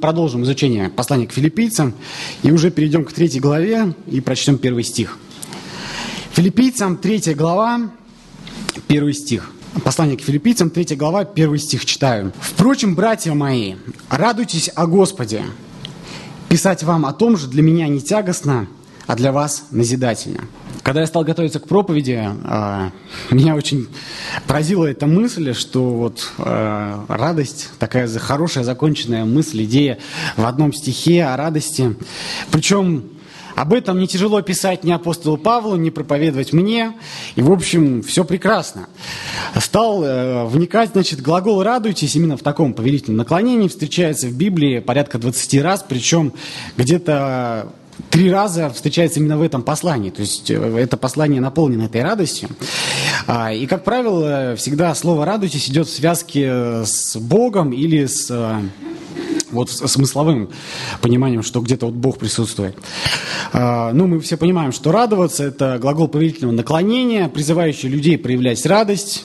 Продолжим изучение послания к филиппийцам и уже перейдем к 3 главе и прочтем 1 стих. Филиппийцам 3 глава, 1 стих. Послание к филиппийцам, 3 глава, 1 стих читаю. «Впрочем, братья мои, радуйтесь о Господе. Писать вам о том же для меня не тягостно, а для вас назидательно». Когда я стал готовиться к проповеди, меня очень поразила эта мысль, что радость, такая хорошая законченная мысль, идея в одном стихе о радости. Причем об этом не тяжело писать ни апостолу Павлу, ни проповедовать мне. И, в общем, все прекрасно. Стал вникать, глагол «радуйтесь» именно в таком повелительном наклонении встречается в Библии порядка 20 раз, причем где-то 3 раза встречается именно в этом послании. То есть это послание наполнено этой радостью. И, как правило, всегда слово «радуйтесь» идет в связке с Богом или с смысловым пониманием, что где-то Бог присутствует. Мы все понимаем, что радоваться – это глагол повелительного наклонения, призывающий людей проявлять радость.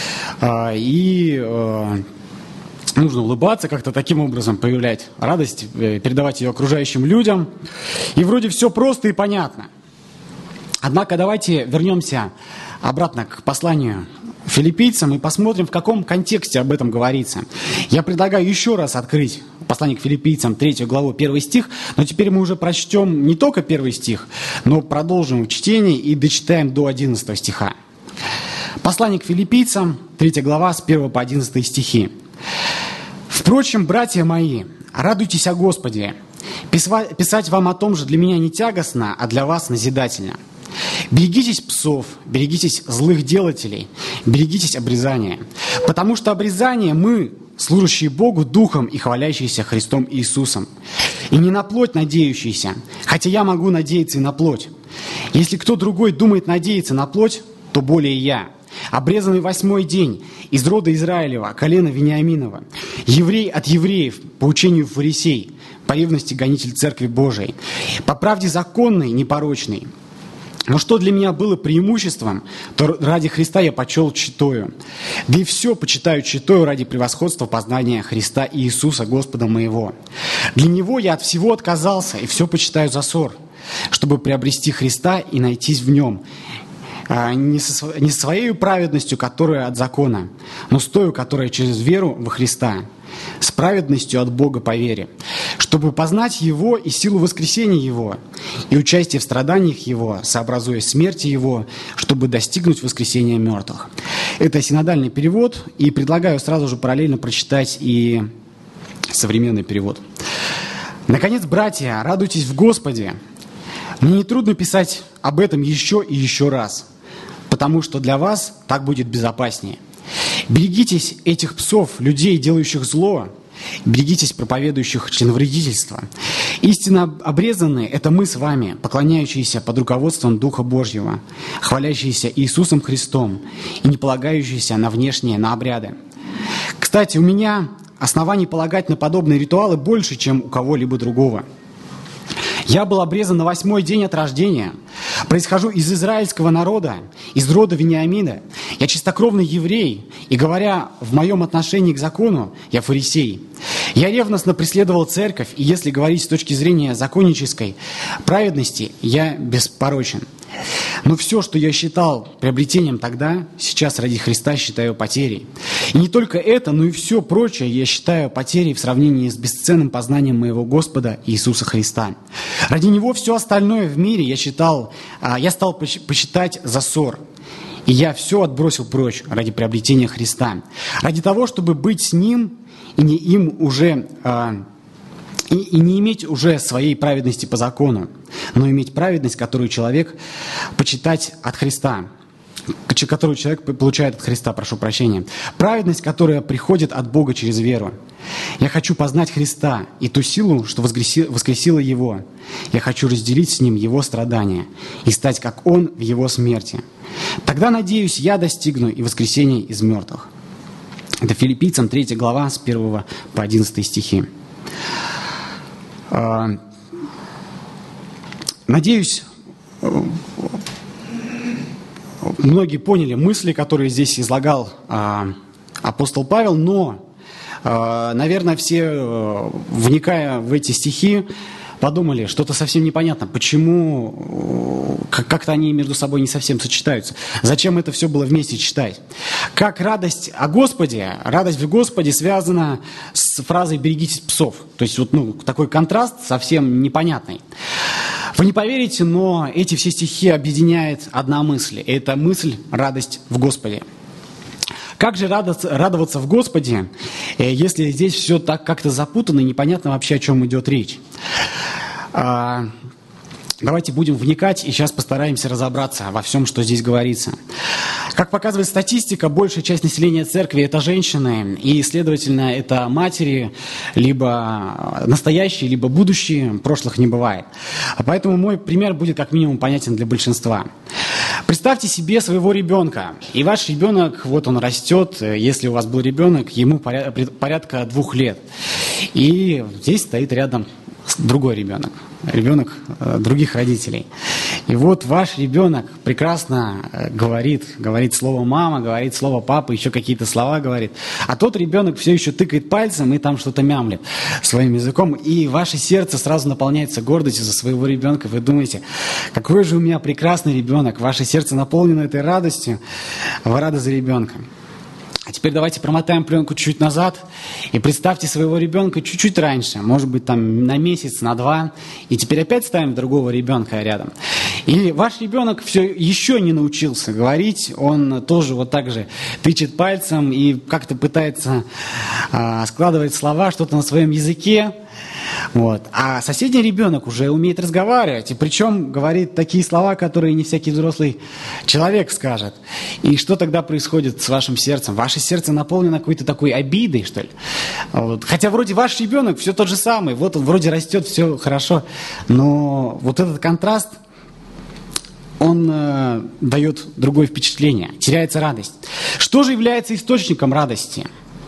Нужно улыбаться, как-то таким образом проявлять радость, передавать ее окружающим людям. И вроде все просто и понятно. Однако давайте вернемся обратно к посланию филиппийцам и посмотрим, в каком контексте об этом говорится. Я предлагаю еще раз открыть послание к филиппийцам, 3 главу, 1 стих, но теперь мы уже прочтем не только 1 стих, но продолжим чтение и дочитаем до 11 стиха. Послание к филиппийцам, 3 глава, с 1 по 11 стихи. «Впрочем, братья мои, радуйтесь о Господе. Писать вам о том же для меня не тягостно, а для вас назидательно. Берегитесь псов, берегитесь злых делателей, берегитесь обрезания. Потому что обрезание мы, служащие Богу духом и хвалящиеся Христом Иисусом. И не на плоть надеющиеся, хотя я могу надеяться и на плоть. Если кто другой думает надеяться на плоть, то более я. Обрезанный 8-й день, из рода Израилева, колена Вениаминова, еврей от евреев, по учению фарисей, по ревности гонитель Церкви Божией, по правде законной, непорочной. Но что для меня было преимуществом, то ради Христа я почел тщетою. Да и все почитаю тщетою ради превосходства познания Христа и Иисуса, Господа моего. Для Него я от всего отказался, и все почитаю за ссор, чтобы приобрести Христа и найтись в Нем, не своей праведностью, которая от закона, но с той, которая через веру во Христа, с праведностью от Бога по вере, чтобы познать Его и силу воскресения Его, и участие в страданиях Его, сообразуясь смерти Его, чтобы достигнуть воскресения мертвых». Это синодальный перевод, и предлагаю сразу же параллельно прочитать и современный перевод. «Наконец, братья, радуйтесь в Господе. Мне нетрудно писать об этом еще и еще раз, потому что для вас так будет безопаснее. Берегитесь этих псов, людей, делающих зло, берегитесь проповедующих членовредительство. Истинно обрезанные – это мы с вами, поклоняющиеся под руководством Духа Божьего, хвалящиеся Иисусом Христом и не полагающиеся на внешние, на обряды. Кстати, у меня оснований полагать на подобные ритуалы больше, чем у кого-либо другого. Я был обрезан на 8-й день от рождения. Происхожу из израильского народа, из рода Вениамина. Я чистокровный еврей, и, говоря в моем отношении к закону, я фарисей. Я ревностно преследовал церковь, и если говорить с точки зрения законнической праведности, я беспорочен. Но все, что я считал приобретением тогда, сейчас ради Христа считаю потерей. И не только это, но и все прочее я считаю потерей в сравнении с бесценным познанием моего Господа Иисуса Христа. Ради Него все остальное в мире я стал почитать за ссор. И я все отбросил прочь ради приобретения Христа. Ради того, чтобы быть с Ним и не иметь уже своей праведности по закону, но иметь праведность, которую человек почитать от Христа, которую человек получает от Христа, прошу прощения. Праведность, которая приходит от Бога через веру. Я хочу познать Христа и ту силу, что воскресила Его. Я хочу разделить с Ним Его страдания и стать, как Он, в Его смерти. Тогда, надеюсь, я достигну и воскресения из мертвых. Это Филиппийцам 3 глава с 1 по 11 стихи. Надеюсь, многие поняли мысли, которые здесь излагал апостол Павел, но наверное, все, вникая в эти стихи, подумали, что-то совсем непонятно, почему как-то они между собой не совсем сочетаются. Зачем это все было вместе читать? Как радость о Господе, радость в Господе связана с фразой «берегитесь псов». То есть вот такой контраст совсем непонятный. Вы не поверите, но эти все стихи объединяет одна мысль. И это мысль «радость в Господе». Как же радоваться в Господе, если здесь все так как-то запутано и непонятно вообще, о чем идет речь? Давайте будем вникать и сейчас постараемся разобраться во всем, что здесь говорится. Как показывает статистика, большая часть населения церкви – это женщины, и, следовательно, это матери, либо настоящие, либо будущие, прошлых не бывает. Поэтому мой пример будет как минимум понятен для большинства. Представьте себе своего ребенка, и ваш ребенок, вот он растет, если у вас был ребенок, ему порядка 2 лет. И здесь стоит рядом другой ребенок других родителей. И вот ваш ребенок прекрасно говорит слово «мама», говорит слово «папа», еще какие-то слова говорит. А тот ребенок все еще тыкает пальцем и там что-то мямлит своим языком. И ваше сердце сразу наполняется гордостью за своего ребенка. Вы думаете, какой же у меня прекрасный ребенок. Ваше сердце наполнено этой радостью. Вы рады за ребенка. А теперь давайте промотаем пленку чуть-чуть назад и представьте своего ребенка чуть-чуть раньше, может быть, там на месяц, на 2, и теперь опять ставим другого ребенка рядом. И ваш ребенок все еще не научился говорить, он тоже вот так же тычет пальцем и как-то пытается складывать слова, что-то на своем языке. Вот. А соседний ребенок уже умеет разговаривать, и причем говорит такие слова, которые не всякий взрослый человек скажет. И что тогда происходит с вашим сердцем? Ваше сердце наполнено какой-то такой обидой, что ли? Вот. Хотя вроде ваш ребенок все тот же самый, вот он вроде растет, все хорошо, но вот этот контраст, он дает другое впечатление, теряется радость. Что же является источником радости?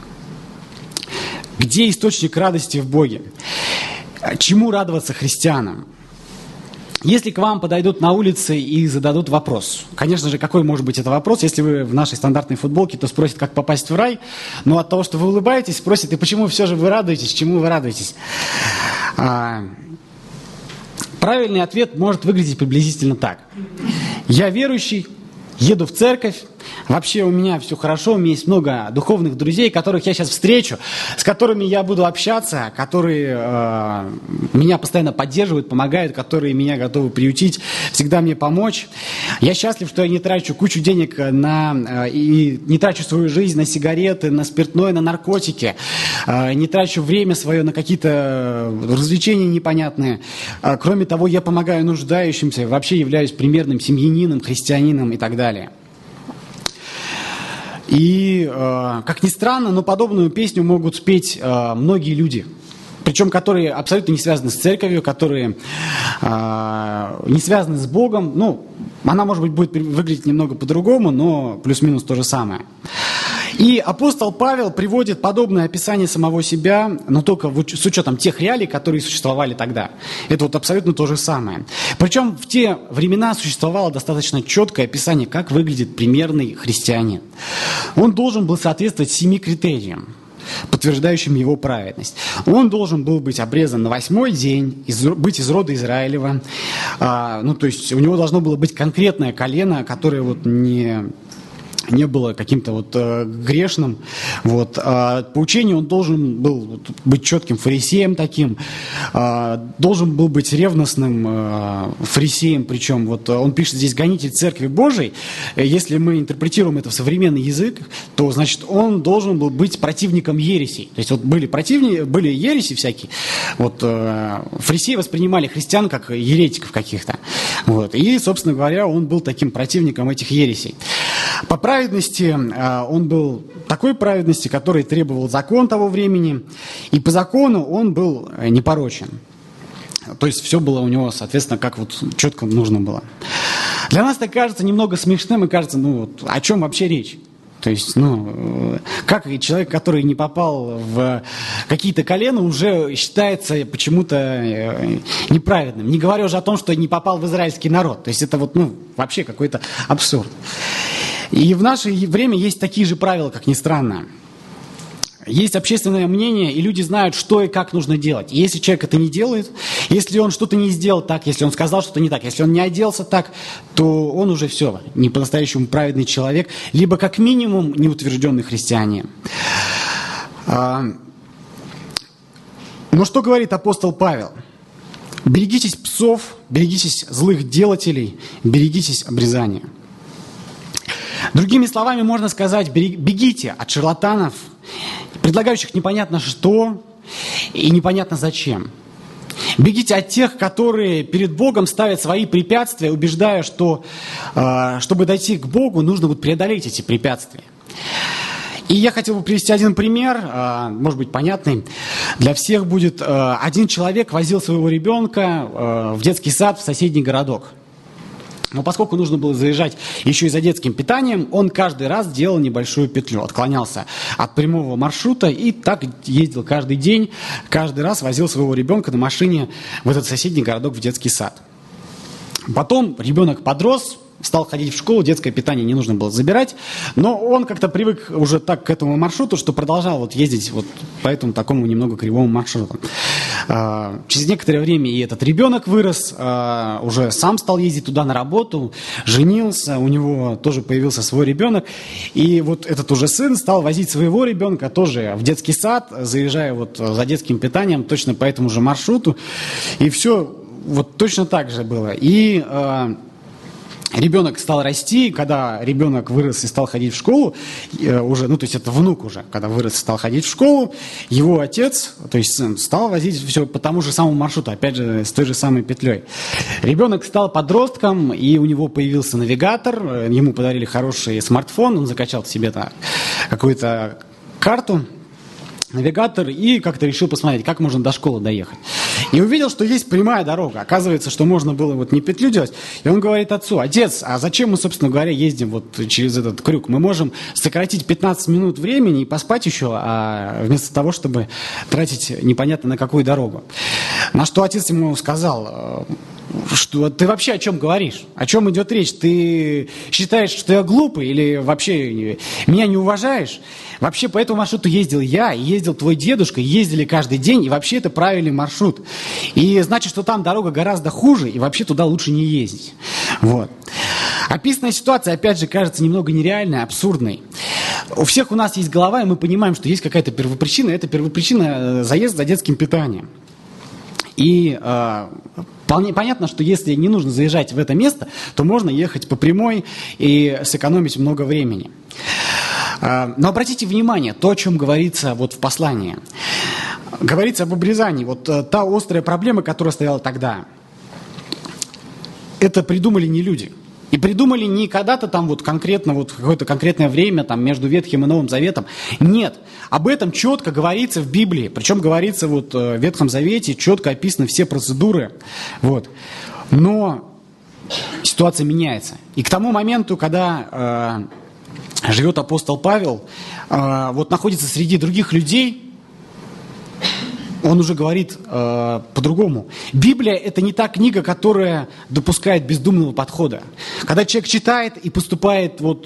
Где источник радости в Боге? Чему радоваться христианам? Если к вам подойдут на улице и зададут вопрос, конечно же, какой может быть это вопрос? Если вы в нашей стандартной футболке, то спросят, как попасть в рай, но от того, что вы улыбаетесь, спросят, и почему все же вы радуетесь, чему вы радуетесь? Правильный ответ может выглядеть приблизительно так. Я верующий, еду в церковь, вообще у меня все хорошо, у меня есть много духовных друзей, которых я сейчас встречу, с которыми я буду общаться, которые меня постоянно поддерживают, помогают, которые меня готовы приютить, всегда мне помочь. Я счастлив, что я не трачу кучу денег и не трачу свою жизнь на сигареты, на спиртное, на наркотики, не трачу время свое на какие-то развлечения непонятные. Кроме того, я помогаю нуждающимся, вообще являюсь примерным семьянином, христианином и так далее. И, как ни странно, но подобную песню могут спеть многие люди. Причем, которые абсолютно не связаны с церковью, которые не связаны с Богом. Ну, она, может быть, будет выглядеть немного по-другому, но плюс-минус то же самое. И апостол Павел приводит подобное описание самого себя, но только с учетом тех реалий, которые существовали тогда. Это вот абсолютно то же самое. Причем в те времена существовало достаточно четкое описание, как выглядит примерный христианин. Он должен был соответствовать 7 критериям, подтверждающим его праведность. Он должен был быть обрезан на 8-й день, быть из рода Израилева. То есть у него должно было быть конкретное колено, которое вот не было каким-то вот грешным. Вот. По учению он должен был быть четким фарисеем таким, должен был быть ревностным фарисеем, причем вот он пишет здесь «гонитель Церкви Божией». Если мы интерпретируем это в современный язык, то, значит, он должен был быть противником ересей. То есть вот были ереси всякие. Вот, фарисеи воспринимали христиан как еретиков каких-то. Вот. И, собственно говоря, он был таким противником этих ересей. По праведности он был такой праведности, которой требовал закон того времени, и по закону он был непорочен. То есть все было у него, соответственно, как вот четко нужно было. Для нас это кажется немного смешным, и кажется, о чем вообще речь? То есть, как человек, который не попал в какие-то колена, уже считается почему-то неправедным. Не говоря уже о том, что не попал в израильский народ. То есть это вообще какой-то абсурд. И в наше время есть такие же правила, как ни странно. Есть общественное мнение, и люди знают, что и как нужно делать. И если человек это не делает, если он что-то не сделал так, если он сказал что-то не так, если он не оделся так, то он уже все, не по-настоящему праведный человек, либо как минимум неутвержденный христианин. Но что говорит апостол Павел? Берегитесь псов, берегитесь злых делателей, берегитесь обрезания. Другими словами можно сказать, бегите от шарлатанов, предлагающих непонятно что и непонятно зачем. Бегите от тех, которые перед Богом ставят свои препятствия, убеждая, что чтобы дойти к Богу, нужно будет преодолеть эти препятствия. И я хотел бы привести один пример, может быть, понятный. Для всех будет. Один человек возил своего ребенка в детский сад в соседний городок. Но поскольку нужно было заезжать еще и за детским питанием, он каждый раз делал небольшую петлю, отклонялся от прямого маршрута и так ездил каждый день, каждый раз возил своего ребенка на машине в этот соседний городок в детский сад. Потом ребенок подрос, стал ходить в школу, детское питание не нужно было забирать, но он как-то привык уже так к этому маршруту, что продолжал вот ездить вот по этому такому немного кривому маршруту. Через некоторое время и этот ребенок вырос, уже сам стал ездить туда на работу, женился, у него тоже появился свой ребенок, и вот этот уже сын стал возить своего ребенка тоже в детский сад, заезжая вот за детским питанием точно по этому же маршруту, и все вот точно так же было. И ребенок стал расти, когда ребенок вырос и стал ходить в школу, уже, ну, то есть это внук уже, когда вырос и стал ходить в школу, его отец, то есть сын, стал возить все по тому же самому маршруту, опять же, с той же самой петлей. Ребенок стал подростком, и у него появился навигатор, ему подарили хороший смартфон, он закачал себе какую-то карту, навигатор, и как-то решил посмотреть, как можно до школы доехать. И увидел, что есть прямая дорога. Оказывается, что можно было вот не петлю делать. И он говорит отцу: отец, а зачем мы, собственно говоря, ездим вот через этот крюк? Мы можем сократить 15 минут времени и поспать еще, вместо того, чтобы тратить непонятно на какую дорогу. На что отец ему сказал: что ты вообще о чем говоришь? О чем идет речь? Ты считаешь, что я глупый или вообще меня не уважаешь? Вообще по этому маршруту ездил я, и ездил твой дедушка, и ездили каждый день, и вообще это правильный маршрут. И значит, что там дорога гораздо хуже, и вообще туда лучше не ездить. Вот. Описанная ситуация, опять же, кажется немного нереальной, абсурдной. У всех у нас есть голова, и мы понимаем, что есть какая-то первопричина. Это первопричина заезда за детским питанием. И вполне понятно, что если не нужно заезжать в это место, то можно ехать по прямой и сэкономить много времени. Но обратите внимание, то, о чем говорится вот в послании. Говорится об обрезании. Вот та острая проблема, которая стояла тогда, это придумали не люди. И придумали не когда-то там вот конкретно, вот в какое-то конкретное время там между Ветхим и Новым Заветом. Нет, об этом четко говорится в Библии. Причем говорится вот в Ветхом Завете, четко описаны все процедуры. Вот. Но ситуация меняется. И к тому моменту, когда живет апостол Павел, вот находится среди других людей, он уже говорит по-другому. Библия – это не та книга, которая допускает бездумного подхода. Когда человек читает и поступает вот,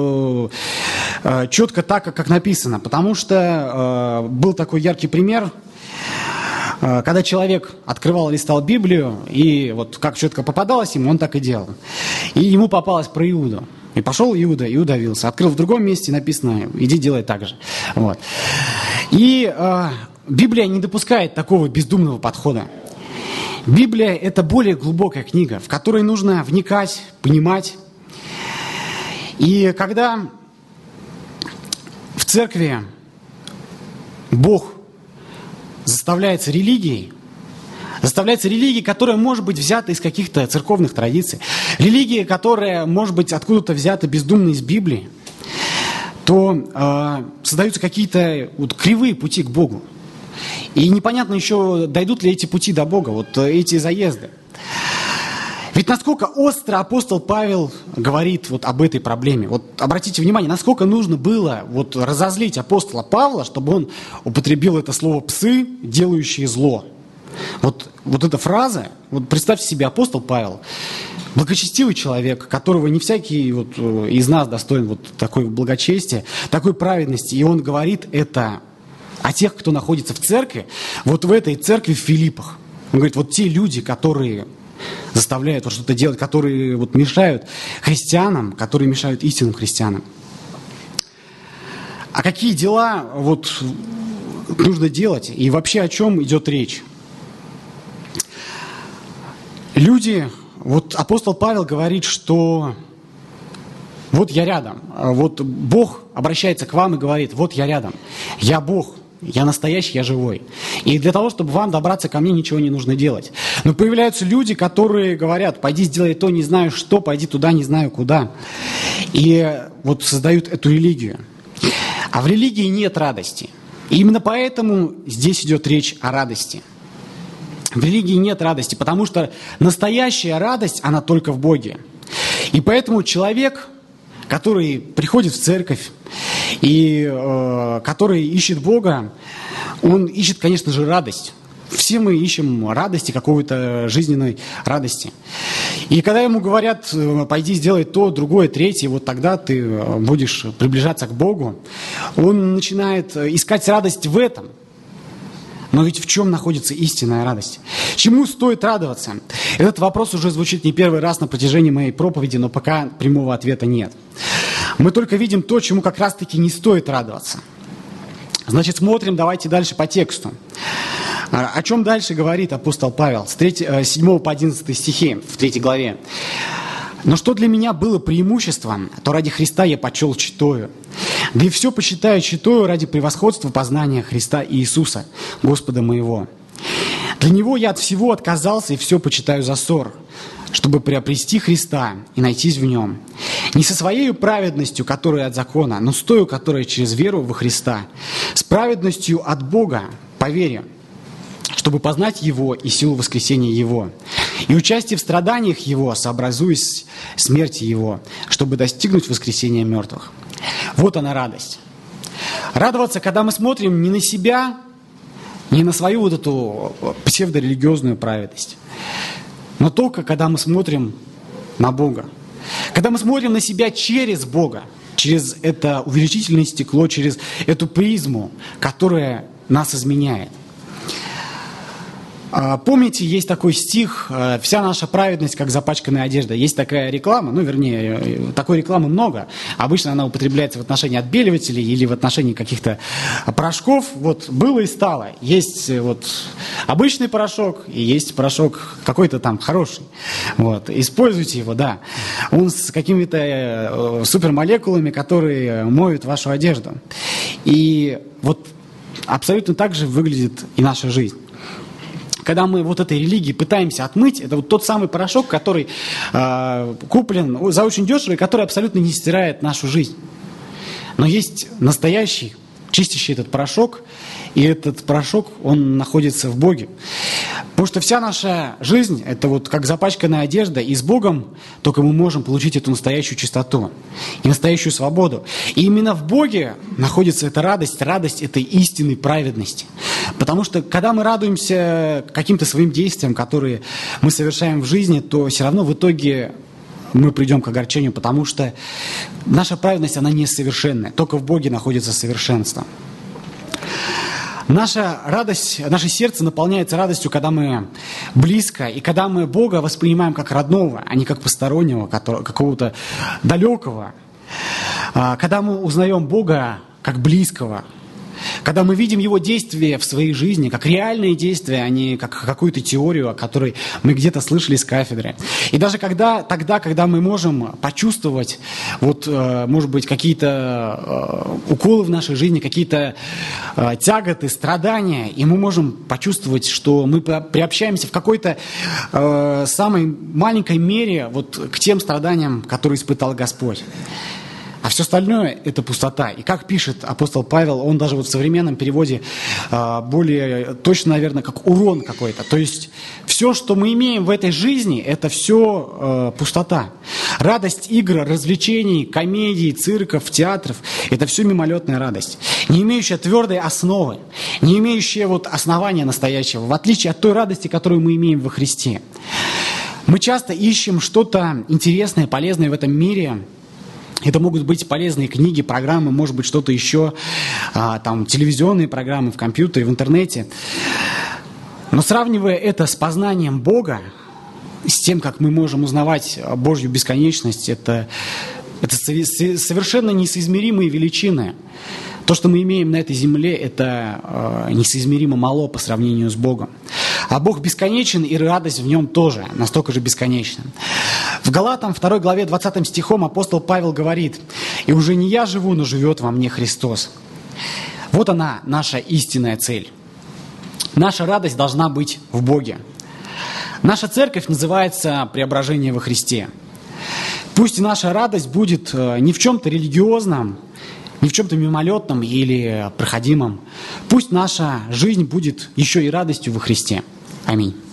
четко так, как написано. Потому что был такой яркий пример, когда человек открывал, листал Библию, и вот как четко попадалось ему, он так и делал. И ему попалось про Иуду. И пошел Иуда и удавился. Открыл в другом месте, написано: иди делай так же. Вот. И Библия не допускает такого бездумного подхода. Библия – это более глубокая книга, в которой нужно вникать, понимать. И когда в церкви Бог заставляется религией, которая может быть взята из каких-то церковных традиций, религия, которая может быть откуда-то взята бездумно из Библии, то создаются какие-то вот кривые пути к Богу. И непонятно еще, дойдут ли эти пути до Бога, вот эти заезды. Ведь насколько остро апостол Павел говорит вот об этой проблеме. Вот обратите внимание, насколько нужно было вот разозлить апостола Павла, чтобы он употребил это слово «псы, делающие зло». Вот эта фраза, вот представьте себе, апостол Павел, благочестивый человек, которого не всякий вот из нас достоин вот такой благочестия, такой праведности, и он говорит это о тех, кто находится в церкви, вот в этой церкви в Филиппах. Он говорит, вот те люди, которые заставляют вот что-то делать, которые вот мешают христианам, которые мешают истинным христианам. А какие дела вот нужно делать и вообще о чем идет речь? Люди, вот апостол Павел говорит, что вот я рядом, вот Бог обращается к вам и говорит, вот я рядом, я Бог, я настоящий, я живой. И для того, чтобы вам добраться ко мне, ничего не нужно делать. Но появляются люди, которые говорят, пойди сделай то, не знаю что, пойди туда, не знаю куда. И вот создают эту религию. А в религии нет радости. И именно поэтому здесь идет речь о радости. В религии нет радости, потому что настоящая радость, она только в Боге. И поэтому человек, который приходит в церковь и который ищет Бога, он ищет, конечно же, радость. Все мы ищем радости, какой-то жизненной радости. И когда ему говорят, пойди сделай то, другое, третье, вот тогда ты будешь приближаться к Богу, он начинает искать радость в этом. Но ведь в чем находится истинная радость? Чему стоит радоваться? Этот вопрос уже звучит не первый раз на протяжении моей проповеди, но пока прямого ответа нет. Мы только видим то, чему как раз-таки не стоит радоваться. Значит, смотрим, давайте дальше по тексту. О чем дальше говорит апостол Павел? С 7 по 11 стихи в 3 главе. «Но что для меня было преимуществом, то ради Христа я почел читаю. Да и все почитаю читаю ради превосходства познания Христа Иисуса, Господа моего. Для Него я от всего отказался и все почитаю за ссор, чтобы приобрести Христа и найтись в Нем. Не со своей праведностью, которая от закона, но с той, которая через веру во Христа, с праведностью от Бога по вере, чтобы познать Его и силу воскресения Его, и участие в страданиях Его, сообразуясь смерти Его, чтобы достигнуть воскресения мертвых». Вот она радость. Радоваться, когда мы смотрим не на себя, не на свою вот эту псевдорелигиозную праведность, но только когда мы смотрим на Бога. Когда мы смотрим на себя через Бога, через это увеличительное стекло, через эту призму, которая нас изменяет. Помните, есть такой стих «Вся наша праведность, как запачканная одежда». Есть такая реклама, такой рекламы много. Обычно она употребляется в отношении отбеливателей или в отношении каких-то порошков. Вот было и стало. Есть вот обычный порошок и есть порошок какой-то там хороший. Вот. Используйте его, да. Он с какими-то супермолекулами, которые моют вашу одежду. И вот абсолютно так же выглядит и наша жизнь. Когда мы вот этой религии пытаемся отмыть, это вот тот самый порошок, который куплен за очень дешево и который абсолютно не стирает нашу жизнь. Но есть настоящий, чистящий этот порошок, и этот порошок, он находится в Боге. Потому что вся наша жизнь, это вот как запачканная одежда, и с Богом только мы можем получить эту настоящую чистоту и настоящую свободу. И именно в Боге находится эта радость этой истинной праведности. Потому что когда мы радуемся каким-то своим действиям, которые мы совершаем в жизни, то все равно в итоге мы придем к огорчению, потому что наша праведность, она несовершенная. Только в Боге находится совершенство. Наша радость, наше сердце наполняется радостью, когда мы близко, и когда мы Бога воспринимаем как родного, а не как постороннего, какого-то далекого. Когда мы узнаем Бога как близкого, когда мы видим Его действия в своей жизни, как реальные действия, а не как какую-то теорию, о которой мы где-то слышали с кафедры. И даже когда мы можем почувствовать, может быть, какие-то уколы в нашей жизни, какие-то тяготы, страдания, и мы можем почувствовать, что мы приобщаемся в какой-то самой маленькой мере к тем страданиям, которые испытал Господь. А все остальное – это пустота. И как пишет апостол Павел, он даже в современном переводе более точно, наверное, как урон какой-то. То есть все, что мы имеем в этой жизни, это все пустота. Радость игр, развлечений, комедий, цирков, театров – это все мимолетная радость, не имеющая твердой основы, не имеющая основания настоящего, в отличие от той радости, которую мы имеем во Христе. Мы часто ищем что-то интересное, полезное в этом мире, Это могут быть полезные книги, программы, может быть, что-то еще, там, телевизионные программы в компьютере, в интернете. Но сравнивая это с познанием Бога, с тем, как мы можем узнавать Божью бесконечность, это совершенно несоизмеримые величины. То, что мы имеем на этой земле, это несоизмеримо мало по сравнению с Богом. А Бог бесконечен, и радость в нем тоже настолько же бесконечна. В Галатам 2 главе 20 стихом апостол Павел говорит: «И уже не я живу, но живет во мне Христос». Вот она, наша истинная цель. Наша радость должна быть в Боге. Наша церковь называется «Преображение во Христе». Пусть и наша радость будет не в чем-то религиозном, не в чем-то мимолетном или проходимом. Пусть наша жизнь будет еще и радостью во Христе. Аминь.